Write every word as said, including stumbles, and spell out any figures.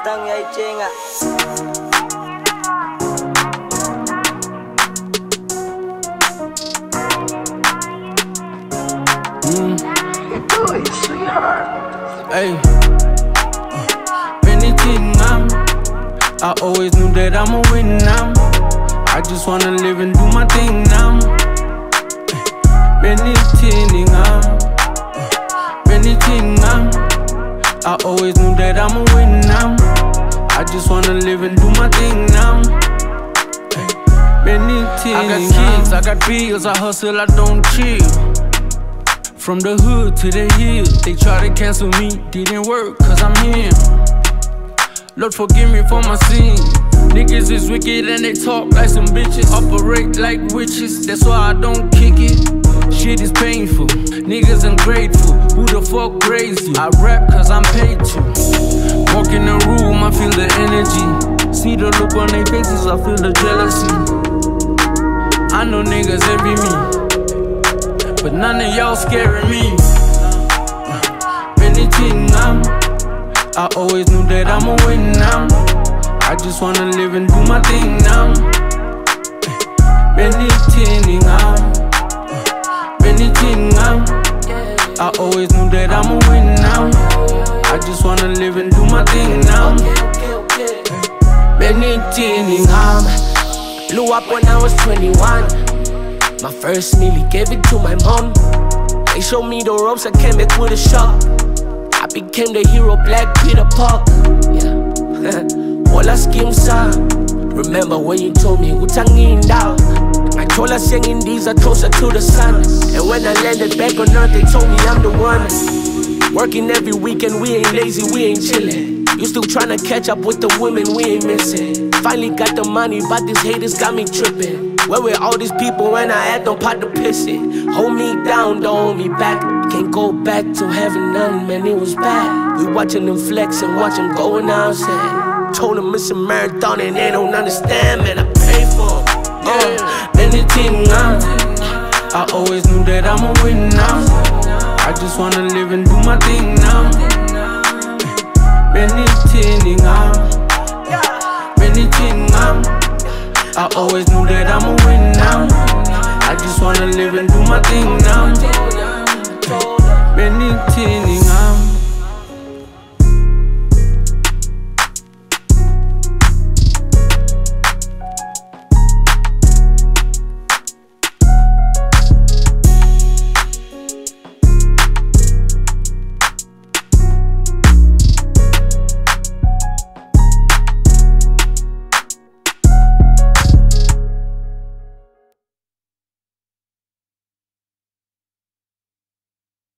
dang yai chenga. Mm. Do it, sweetheart. Hey, anything I'm, I always knew that I'ma win now. I just wanna live and do my thing now. Anything I'm, anything I'm, I always knew that I'ma win now. I just wanna live and do my thing now. Anything I got kids, I got bills, I hustle, I don't chill. From the hood to the hills, they try to cancel me, didn't work cause I'm here. Lord forgive me for my sins. Niggas is wicked and they talk like some bitches, operate like witches, that's why I don't kick it. Shit is painful, niggas ungrateful, who the fuck raised you? I rap cause I'm paid to. Walk in the room, I feel the energy. See the look on their faces, I feel the jealousy. I know niggas envy me, but none of y'all scaring me. Anything I'm, I always knew that I'ma win now. I just wanna live and do my thing now. Anything I'm, anything I'm, I always knew that I'ma win now. I just wanna live and do my thing now. Anything I'm, blew up when I was twenty-one. My first nearly gave it to my mom. They showed me the ropes, I came back with a shock. I became the hero, Black Peter Park. Yeah, all I schemed sa. Remember when you told me utangin down? I told her singing these are closer to the sun. And when I landed back on earth, they told me I'm the one. Working every weekend, we ain't lazy, we ain't chillin'. You still tryna catch up with the women, we ain't missing. Finally got the money, but these haters got me trippin'. Where were all these people when I had no pot to piss it? Hold me down, don't hold me back. Can't go back to having none, man, it was bad. We watching them flex and watch them going outside. Told them it's a marathon and they don't understand, man, I pray for them. uh, anything I'm, I always knew that I'ma win now. I just wanna live and do my thing now. Anything I'm, anything I'm, I always knew that I'ma win now. I just wanna live and do my thing now. Anything